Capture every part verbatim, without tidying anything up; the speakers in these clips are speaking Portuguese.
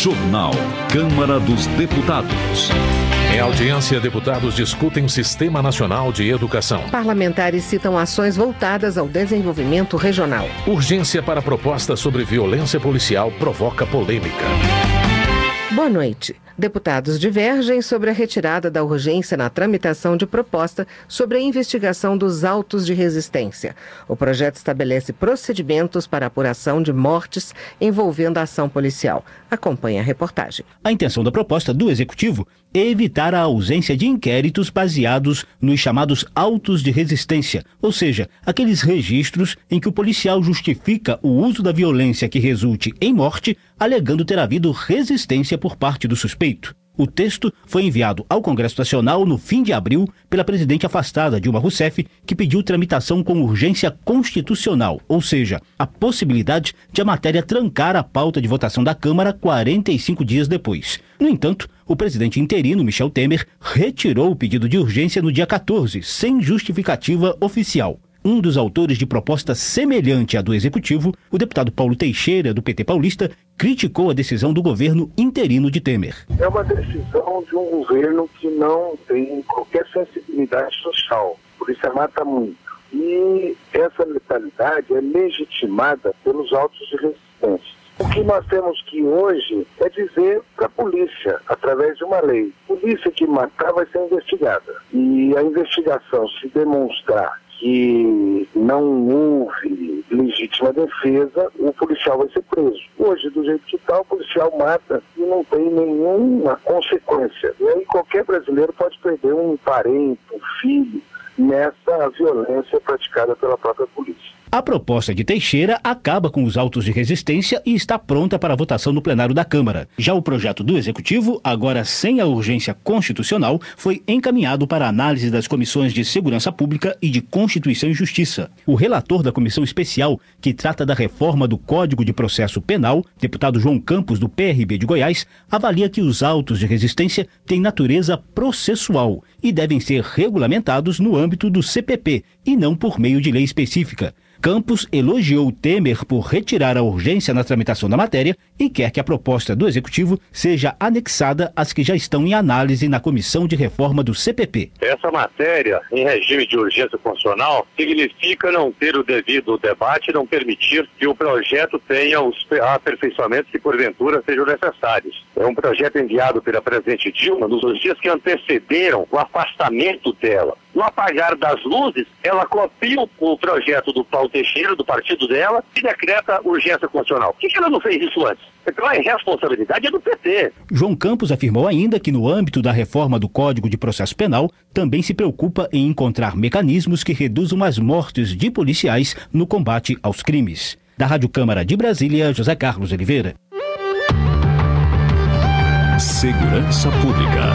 Jornal Câmara dos Deputados. Em audiência, deputados discutem o Sistema Nacional de Educação. Parlamentares citam ações voltadas ao desenvolvimento regional. Urgência para proposta sobre violência policial provoca polêmica. Boa noite. Deputados divergem sobre a retirada da urgência na tramitação de proposta sobre a investigação dos autos de resistência. O projeto estabelece procedimentos para apuração de mortes envolvendo a ação policial. Acompanhe a reportagem. A intenção da proposta do Executivo é evitar a ausência de inquéritos baseados nos chamados autos de resistência, ou seja, aqueles registros em que o policial justifica o uso da violência que resulte em morte, alegando ter havido resistência por parte do suspeito. O texto foi enviado ao Congresso Nacional no fim de abril pela presidente afastada Dilma Rousseff, que pediu tramitação com urgência constitucional, ou seja, a possibilidade de a matéria trancar a pauta de votação da Câmara quarenta e cinco dias depois. No entanto, o presidente interino, Michel Temer, retirou o pedido de urgência no dia quatorze, sem justificativa oficial. Um dos autores de proposta semelhante à do Executivo, o deputado Paulo Teixeira, do P T paulista, criticou a decisão do governo interino de Temer. É uma decisão de um governo que não tem qualquer sensibilidade social. Por isso mata muito. E essa letalidade é legitimada pelos autos de resistência. O que nós temos que hoje é dizer para a polícia, através de uma lei, polícia que matar vai ser investigada. E a investigação, se demonstrar que não houve legítima defesa, o policial vai ser preso. Hoje, do jeito que está, o policial mata e não tem nenhuma consequência. E aí qualquer brasileiro pode perder um parente, um filho, nessa violência praticada pela própria polícia. A proposta de Teixeira acaba com os autos de resistência e está pronta para votação no plenário da Câmara. Já o projeto do Executivo, agora sem a urgência constitucional, foi encaminhado para análise das comissões de Segurança Pública e de Constituição e Justiça. O relator da comissão especial, que trata da reforma do Código de Processo Penal, deputado João Campos, do P R B de Goiás, avalia que os autos de resistência têm natureza processual e devem ser regulamentados no âmbito do C P P e não por meio de lei específica. Campos elogiou Temer por retirar a urgência na tramitação da matéria e quer que a proposta do Executivo seja anexada às que já estão em análise na Comissão de Reforma do C P P. Essa matéria, em regime de urgência constitucional, significa não ter o devido debate e não permitir que o projeto tenha os aperfeiçoamentos que, porventura, sejam necessários. É um projeto enviado pela presidente Dilma nos dias que antecederam o afastamento dela. No apagar das luzes, ela copia o projeto do Paulo Teixeira, do partido dela, e decreta urgência constitucional. Por que ela não fez isso antes? Então a responsabilidade é do P T. João Campos afirmou ainda que no âmbito da reforma do Código de Processo Penal, também se preocupa em encontrar mecanismos que reduzam as mortes de policiais no combate aos crimes. Da Rádio Câmara de Brasília, José Carlos Oliveira. Segurança Pública.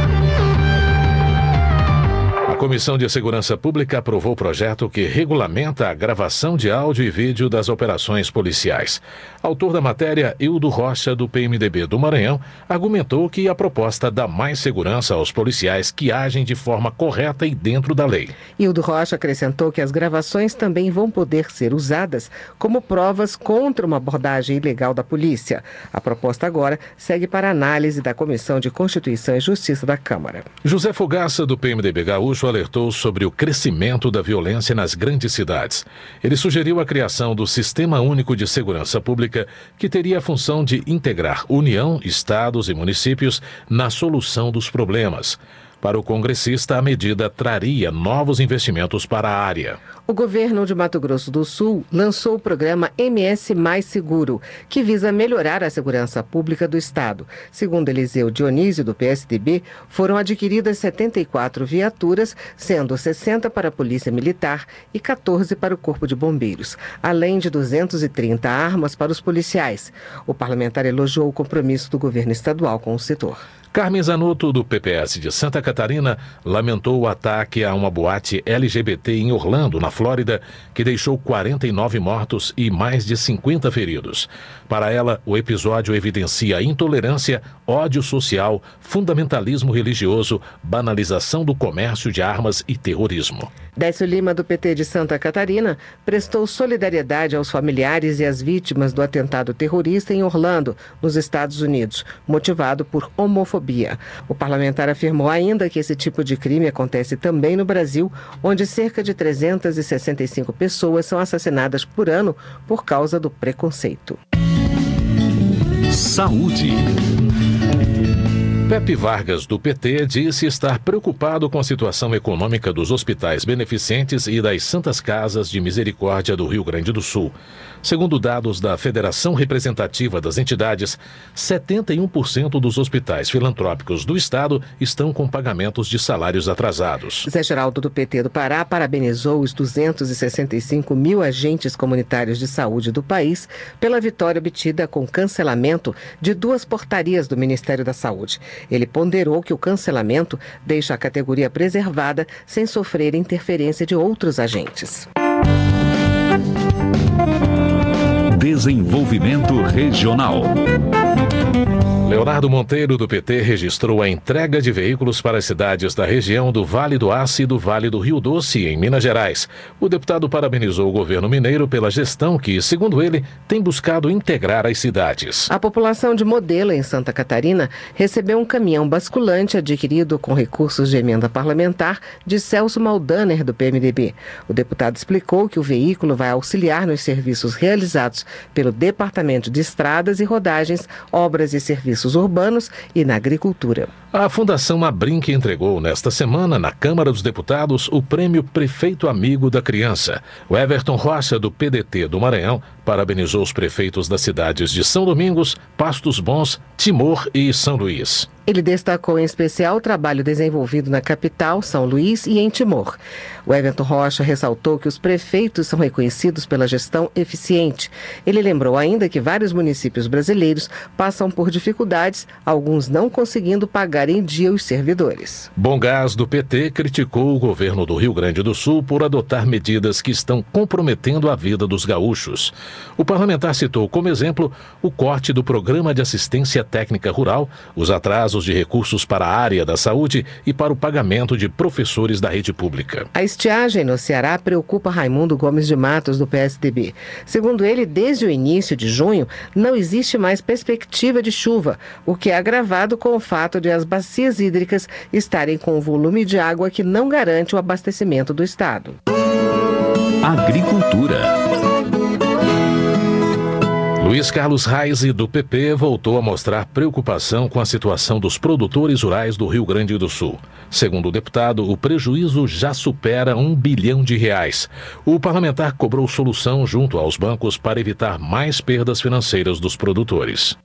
A Comissão de Segurança Pública aprovou o projeto que regulamenta a gravação de áudio e vídeo das operações policiais. Autor da matéria, Hildo Rocha, do P M D B do Maranhão, argumentou que a proposta dá mais segurança aos policiais que agem de forma correta e dentro da lei. Hildo Rocha acrescentou que as gravações também vão poder ser usadas como provas contra uma abordagem ilegal da polícia. A proposta agora segue para análise da Comissão de Constituição e Justiça da Câmara. José Fogaça, do P M D B Gaúcho, alertou sobre o crescimento da violência nas grandes cidades. Ele sugeriu a criação do Sistema Único de Segurança Pública, que teria a função de integrar União, estados e municípios na solução dos problemas. Para o congressista, a medida traria novos investimentos para a área. O governo de Mato Grosso do Sul lançou o programa M S Mais Seguro, que visa melhorar a segurança pública do estado. Segundo Eliseu Dionísio, do P S D B, foram adquiridas setenta e quatro viaturas, sendo sessenta para a Polícia Militar e quatorze para o Corpo de Bombeiros, além de duzentas e trinta armas para os policiais. O parlamentar elogiou o compromisso do governo estadual com o setor. Carmen Zanotto, do P P S de Santa Catarina, lamentou o ataque a uma boate L G B T em Orlando, na Flórida, que deixou quarenta e nove mortos e mais de cinquenta feridos. Para ela, o episódio evidencia intolerância, ódio social, fundamentalismo religioso, banalização do comércio de armas e terrorismo. Décio Lima, do P T de Santa Catarina, prestou solidariedade aos familiares e às vítimas do atentado terrorista em Orlando, nos Estados Unidos, motivado por homofobia. O parlamentar afirmou ainda que esse tipo de crime acontece também no Brasil, onde cerca de trezentas e sessenta e cinco pessoas são assassinadas por ano por causa do preconceito. Saúde. Pepe Vargas, do P T, disse estar preocupado com a situação econômica dos hospitais beneficentes e das Santas Casas de Misericórdia do Rio Grande do Sul. Segundo dados da Federação Representativa das Entidades, setenta e um por cento dos hospitais filantrópicos do estado estão com pagamentos de salários atrasados. Zé Geraldo, do P T do Pará, parabenizou os duzentos e sessenta e cinco mil agentes comunitários de saúde do país pela vitória obtida com cancelamento de duas portarias do Ministério da Saúde. Ele ponderou que o cancelamento deixa a categoria preservada sem sofrer interferência de outros agentes. Desenvolvimento regional. Leonardo Monteiro, do P T, registrou a entrega de veículos para as cidades da região do Vale do Aço e do Vale do Rio Doce, em Minas Gerais. O deputado parabenizou o governo mineiro pela gestão que, segundo ele, tem buscado integrar as cidades. A população de Modelo, em Santa Catarina, recebeu um caminhão basculante adquirido com recursos de emenda parlamentar de Celso Maldaner, do P M D B. O deputado explicou que o veículo vai auxiliar nos serviços realizados pelo Departamento de Estradas e Rodagens, Obras e Serviços urbanos e na agricultura. A Fundação Abrinq entregou nesta semana, na Câmara dos Deputados, o prêmio Prefeito Amigo da Criança. O Everton Rocha, do P D T do Maranhão, parabenizou os prefeitos das cidades de São Domingos, Pastos Bons, Timor e São Luís. Ele destacou em especial o trabalho desenvolvido na capital, São Luís, e em Timor. O Everton Rocha ressaltou que os prefeitos são reconhecidos pela gestão eficiente. Ele lembrou ainda que vários municípios brasileiros passam por dificuldades, alguns não conseguindo pagar em dia os servidores. Bom Gás, do P T, criticou o governo do Rio Grande do Sul por adotar medidas que estão comprometendo a vida dos gaúchos. O parlamentar citou como exemplo o corte do Programa de Assistência Técnica Rural, os atrasos de recursos para a área da saúde e para o pagamento de professores da rede pública. A estiagem no Ceará preocupa Raimundo Gomes de Matos, do P S D B. Segundo ele, desde o início de junho, não existe mais perspectiva de chuva, o que é agravado com o fato de as bacias hídricas estarem com um volume de água que não garante o abastecimento do estado. Agricultura. Luiz Carlos Reise, do P P, voltou a mostrar preocupação com a situação dos produtores rurais do Rio Grande do Sul. Segundo o deputado, o prejuízo já supera um bilhão de reais. O parlamentar cobrou solução junto aos bancos para evitar mais perdas financeiras dos produtores.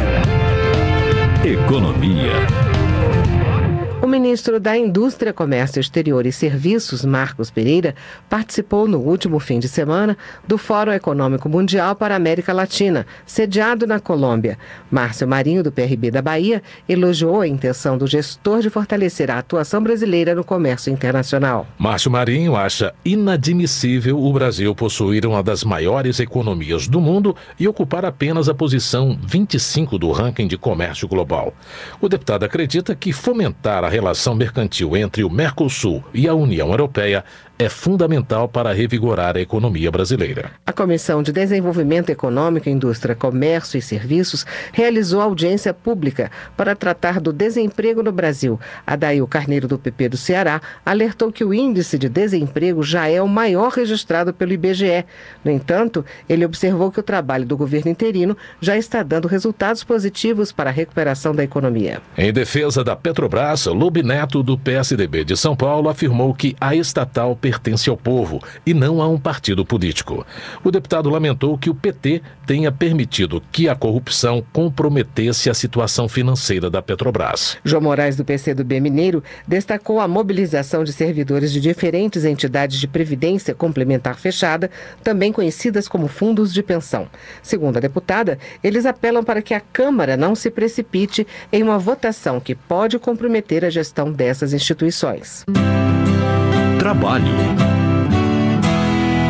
Economia. O ministro da Indústria, Comércio Exterior e Serviços, Marcos Pereira, participou no último fim de semana do Fórum Econômico Mundial para a América Latina, sediado na Colômbia. Márcio Marinho, do P R B da Bahia, elogiou a intenção do gestor de fortalecer a atuação brasileira no comércio internacional. Márcio Marinho acha inadmissível o Brasil possuir uma das maiores economias do mundo e ocupar apenas a posição vinte e cinco do ranking de comércio global. O deputado acredita que fomentar a relação mercantil entre o Mercosul e a União Europeia é fundamental para revigorar a economia brasileira. A Comissão de Desenvolvimento Econômico, Indústria, Comércio e Serviços realizou audiência pública para tratar do desemprego no Brasil. Adail Carneiro, do P P do Ceará, alertou que o índice de desemprego já é o maior registrado pelo I B G E. No entanto, ele observou que o trabalho do governo interino já está dando resultados positivos para a recuperação da economia. Em defesa da Petrobras, Lobe Neto, do P S D B de São Paulo, afirmou que a estatal pertence ao povo e não a um partido político. O deputado lamentou que o P T tenha permitido que a corrupção comprometesse a situação financeira da Petrobras. João Moraes, do P C do B Mineiro, destacou a mobilização de servidores de diferentes entidades de previdência complementar fechada, também conhecidas como fundos de pensão. Segundo a deputada, eles apelam para que a Câmara não se precipite em uma votação que pode comprometer a gestão dessas instituições. Trabalho.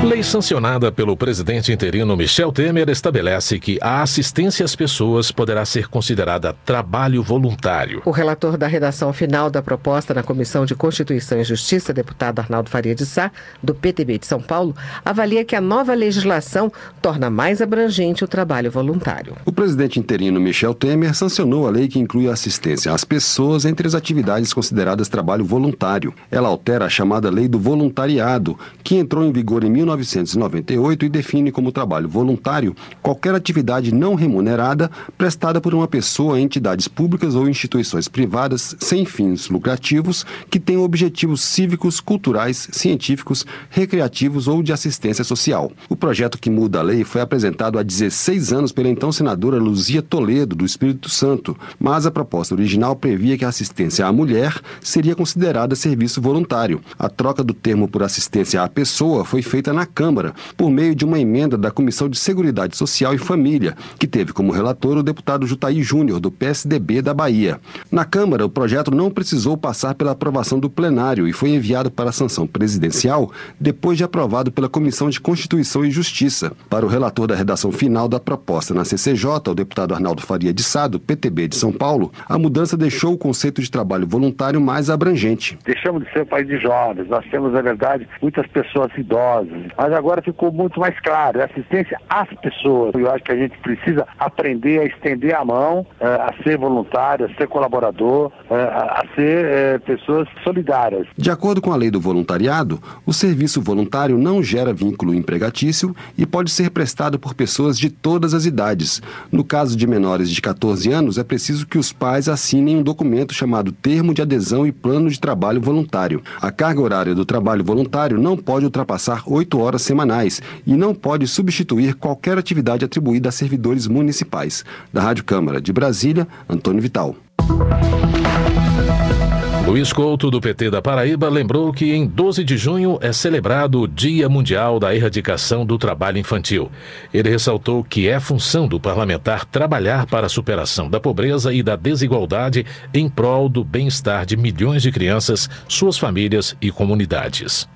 Lei sancionada pelo presidente interino Michel Temer estabelece que a assistência às pessoas poderá ser considerada trabalho voluntário. O relator da redação final da proposta na Comissão de Constituição e Justiça, deputado Arnaldo Faria de Sá, do P T B de São Paulo, avalia que a nova legislação torna mais abrangente o trabalho voluntário. O presidente interino Michel Temer sancionou a lei que inclui a assistência às pessoas entre as atividades consideradas trabalho voluntário. Ela altera a chamada Lei do Voluntariado, que entrou em vigor em mil novecentos e noventa e oito e define como trabalho voluntário qualquer atividade não remunerada prestada por uma pessoa em entidades públicas ou instituições privadas sem fins lucrativos que tenham objetivos cívicos, culturais, científicos, recreativos ou de assistência social. O projeto que muda a lei foi apresentado há dezesseis anos pela então senadora Luzia Toledo, do Espírito Santo, mas a proposta original previa que a assistência à mulher seria considerada serviço voluntário. A troca do termo por assistência à pessoa foi feita na Câmara, por meio de uma emenda da Comissão de Seguridade Social e Família, que teve como relator o deputado Jutaí Júnior, do P S D B da Bahia. Na Câmara, o projeto não precisou passar pela aprovação do plenário e foi enviado para a sanção presidencial depois de aprovado pela Comissão de Constituição e Justiça. Para o relator da redação final da proposta na C C J, o deputado Arnaldo Faria de Sá, do P T B de São Paulo, a mudança deixou o conceito de trabalho voluntário mais abrangente. Deixamos de ser um país de jovens, nós temos, na verdade, muitas pessoas idosas, mas agora ficou muito mais claro, é assistência às pessoas. Eu acho que a gente precisa aprender a estender a mão, eh, a ser voluntário, a ser colaborador, eh, a ser eh, pessoas solidárias. De acordo com a lei do voluntariado, o serviço voluntário não gera vínculo empregatício e pode ser prestado por pessoas de todas as idades. No caso de menores de catorze anos, é preciso que os pais assinem um documento chamado Termo de Adesão e Plano de Trabalho Voluntário. A carga horária do trabalho voluntário não pode ultrapassar oito horas semanais e não pode substituir qualquer atividade atribuída a servidores municipais. Da Rádio Câmara de Brasília, Antônio Vital. Luiz Couto, do P T da Paraíba, lembrou que em doze de junho é celebrado o Dia Mundial da Erradicação do Trabalho Infantil. Ele ressaltou que é função do parlamentar trabalhar para a superação da pobreza e da desigualdade em prol do bem-estar de milhões de crianças, suas famílias e comunidades.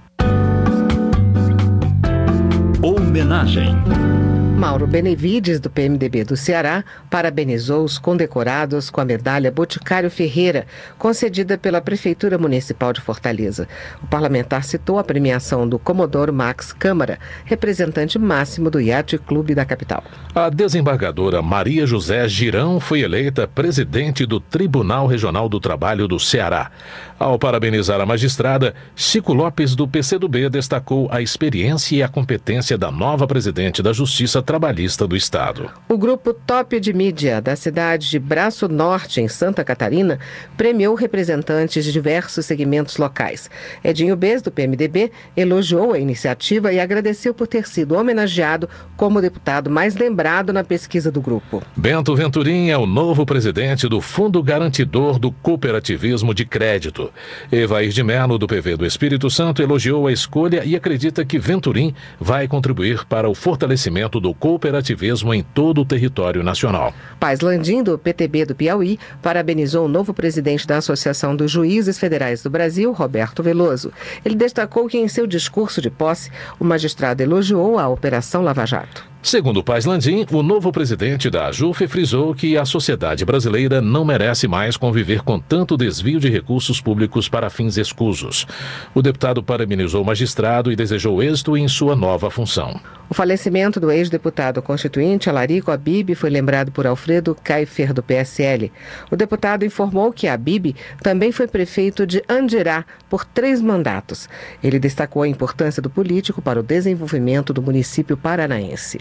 Homenagem. Mauro Benevides, do P M D B do Ceará, parabenizou os condecorados com a medalha Boticário Ferreira, concedida pela Prefeitura Municipal de Fortaleza. O parlamentar citou a premiação do Comodoro Max Câmara, representante máximo do Yacht Clube da capital. A desembargadora Maria José Girão foi eleita presidente do Tribunal Regional do Trabalho do Ceará. Ao parabenizar a magistrada, Chico Lopes, do P C do B, destacou a experiência e a competência da nova presidente da Justiça Trabalhista do Estado. O grupo Top de Mídia da cidade de Braço Norte, em Santa Catarina, premiou representantes de diversos segmentos locais. Edinho Bez, do P M D B, elogiou a iniciativa e agradeceu por ter sido homenageado como deputado mais lembrado na pesquisa do grupo. Bento Venturim é o novo presidente do Fundo Garantidor do Cooperativismo de Crédito. Evair de Mello, do P V do Espírito Santo, elogiou a escolha e acredita que Venturim vai contribuir para o fortalecimento do cooperativismo em todo o território nacional. Paz Landim, do P T B do Piauí, parabenizou o novo presidente da Associação dos Juízes Federais do Brasil, Roberto Veloso. Ele destacou que em seu discurso de posse, o magistrado elogiou a Operação Lava Jato. Segundo Paz Landim, o novo presidente da AJUF frisou que a sociedade brasileira não merece mais conviver com tanto desvio de recursos públicos para fins escusos. O deputado parabenizou o magistrado e desejou êxito em sua nova função. O falecimento do ex-deputado constituinte Alarico Habib foi lembrado por Alfredo Kaifer, do P S L. O deputado informou que Habib também foi prefeito de Andirá por três mandatos. Ele destacou a importância do político para o desenvolvimento do município paranaense.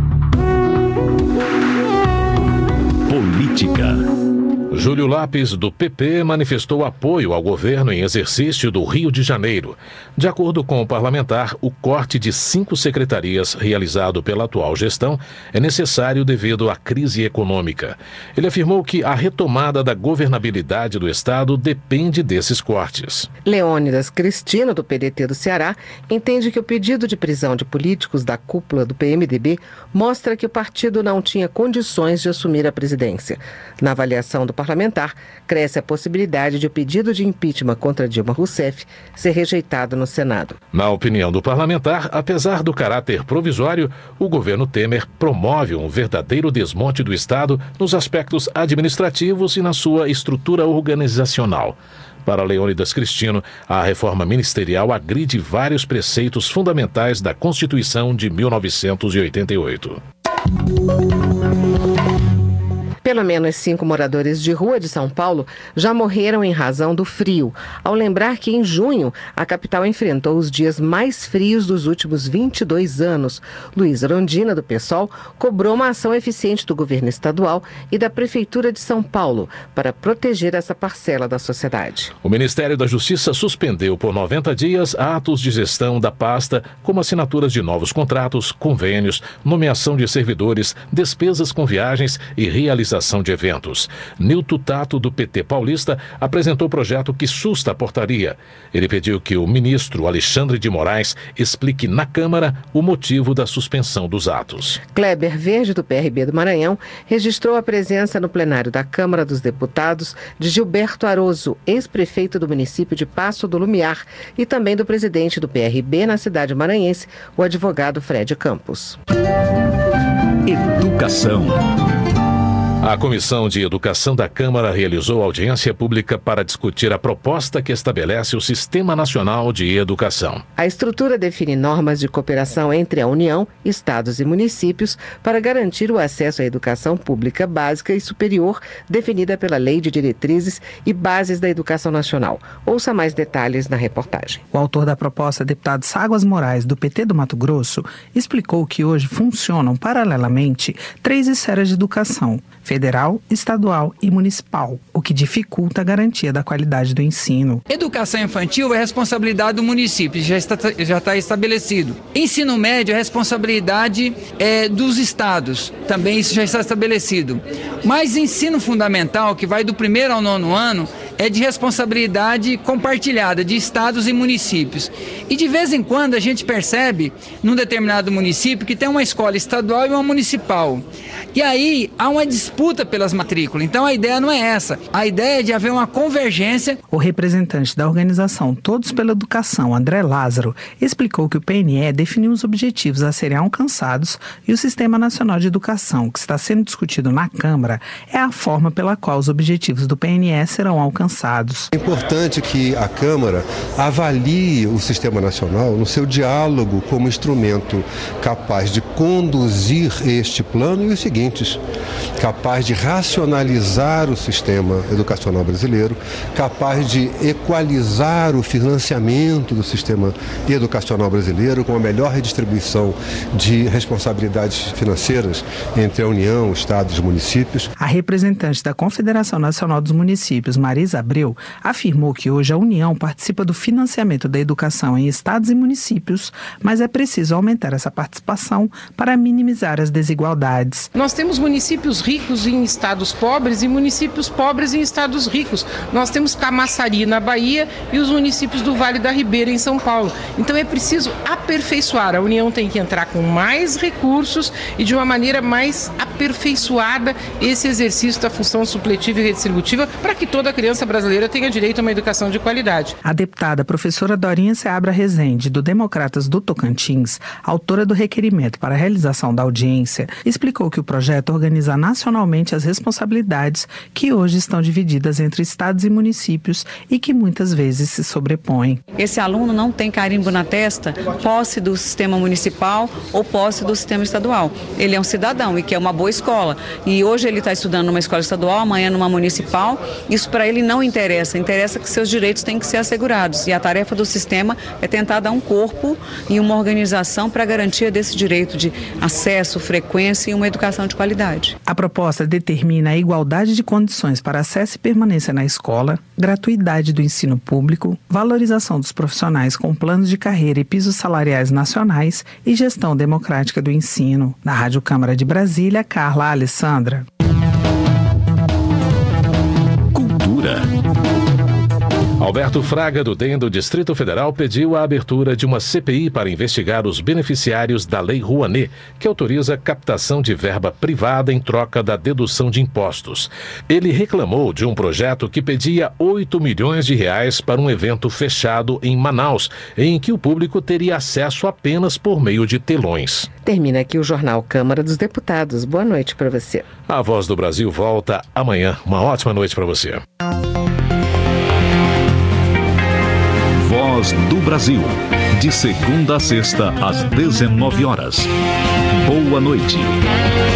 Política. Júlio Lapes, do P P, manifestou apoio ao governo em exercício do Rio de Janeiro. De acordo com o parlamentar, o corte de cinco secretarias realizado pela atual gestão é necessário devido à crise econômica. Ele afirmou que a retomada da governabilidade do Estado depende desses cortes. Leônidas Cristina, do P D T do Ceará, entende que o pedido de prisão de políticos da cúpula do P M D B mostra que o partido não tinha condições de assumir a presidência. Na avaliação do parlamentar, parlamentar, cresce a possibilidade de o pedido de impeachment contra Dilma Rousseff ser rejeitado no Senado. Na opinião do parlamentar, apesar do caráter provisório, o governo Temer promove um verdadeiro desmonte do Estado nos aspectos administrativos e na sua estrutura organizacional. Para Leônidas Cristino, a reforma ministerial agride vários preceitos fundamentais da Constituição de mil novecentos e oitenta e oito. Pelo menos cinco moradores de rua de São Paulo já morreram em razão do frio, ao lembrar que em junho a capital enfrentou os dias mais frios dos últimos vinte e dois anos. Luiz Rondina, do PSOL, cobrou uma ação eficiente do governo estadual e da Prefeitura de São Paulo para proteger essa parcela da sociedade. O Ministério da Justiça suspendeu por noventa dias atos de gestão da pasta, como assinaturas de novos contratos, convênios, nomeação de servidores, despesas com viagens e realização de eventos. Nilton Tato, do P T paulista, apresentou o projeto que susta a portaria. Ele pediu que o ministro Alexandre de Moraes explique na Câmara o motivo da suspensão dos atos. Kleber Verde, do P R B do Maranhão, registrou a presença no plenário da Câmara dos Deputados de Gilberto Aroso, ex-prefeito do município de Passo do Lumiar, e também do presidente do P R B na cidade maranhense, o advogado Fred Campos. Educação. A Comissão de Educação da Câmara realizou audiência pública para discutir a proposta que estabelece o Sistema Nacional de Educação. A estrutura define normas de cooperação entre a União, estados e municípios para garantir o acesso à educação pública básica e superior definida pela Lei de Diretrizes e Bases da Educação Nacional. Ouça mais detalhes na reportagem. O autor da proposta, deputado Ságuas Moraes, do P T do Mato Grosso, explicou que hoje funcionam paralelamente três esferas de educação: federal, estadual e municipal, o que dificulta a garantia da qualidade do ensino. Educação infantil é responsabilidade do município, já está, já está estabelecido. Ensino médio é responsabilidade é, dos estados, também isso já está estabelecido. Mas ensino fundamental, que vai do primeiro ao nono ano, é de responsabilidade compartilhada de estados e municípios. E de vez em quando a gente percebe, num determinado município, que tem uma escola estadual e uma municipal. E aí há uma disputa pelas matrículas. Então a ideia não é essa. A ideia é de haver uma convergência. O representante da organização Todos pela Educação, André Lázaro, explicou que o P N E definiu os objetivos a serem alcançados e o Sistema Nacional de Educação, que está sendo discutido na Câmara, é a forma pela qual os objetivos do P N E serão alcançados. É importante que a Câmara avalie o Sistema Nacional no seu diálogo como instrumento capaz de conduzir este plano e os seguintes: capaz de racionalizar o sistema educacional brasileiro, capaz de equalizar o financiamento do sistema educacional brasileiro com a melhor redistribuição de responsabilidades financeiras entre a União, estados e municípios. A representante da Confederação Nacional dos Municípios, Marisa Abreu, afirmou que hoje a União participa do financiamento da educação em estados e municípios, mas é preciso aumentar essa participação para minimizar as desigualdades. Nós temos municípios ricos em estados pobres e municípios pobres em estados ricos. Nós temos Camaçari na Bahia e os municípios do Vale da Ribeira em São Paulo. Então é preciso aperfeiçoar. A União tem que entrar com mais recursos e de uma maneira mais aperfeiçoada esse exercício da função supletiva e redistributiva para que toda criança brasileira tenha direito a uma educação de qualidade. A deputada professora Dorinha Seabra Rezende, do Democratas do Tocantins, autora do requerimento para a realização da audiência, explicou que o projeto organiza nacionalmente as responsabilidades que hoje estão divididas entre estados e municípios e que muitas vezes se sobrepõem. Esse aluno não tem carimbo na testa, posse do sistema municipal ou posse do sistema estadual. Ele é um cidadão e quer uma boa escola. E hoje ele está estudando numa escola estadual, amanhã numa municipal. Isso para ele não interessa. Interessa que seus direitos têm que ser assegurados. E a tarefa do sistema é tentar dar um corpo e uma organização para a garantia desse direito de acesso, frequência e uma educação de qualidade. A proposta determina a igualdade de condições para acesso e permanência na escola, gratuidade do ensino público, valorização dos profissionais com planos de carreira e pisos salariais nacionais e gestão democrática do ensino. Na Rádio Câmara de Brasília, Carla Alessandra. Cultura. Alberto Fraga, do D E M do Distrito Federal, pediu a abertura de uma C P I para investigar os beneficiários da Lei Rouanet, que autoriza a captação de verba privada em troca da dedução de impostos. Ele reclamou de um projeto que pedia oito milhões de reais para um evento fechado em Manaus, em que o público teria acesso apenas por meio de telões. Termina aqui o Jornal Câmara dos Deputados. Boa noite para você. A Voz do Brasil volta amanhã. Uma ótima noite para você. Voz do Brasil. De segunda a sexta, às dezenove horas. Boa noite.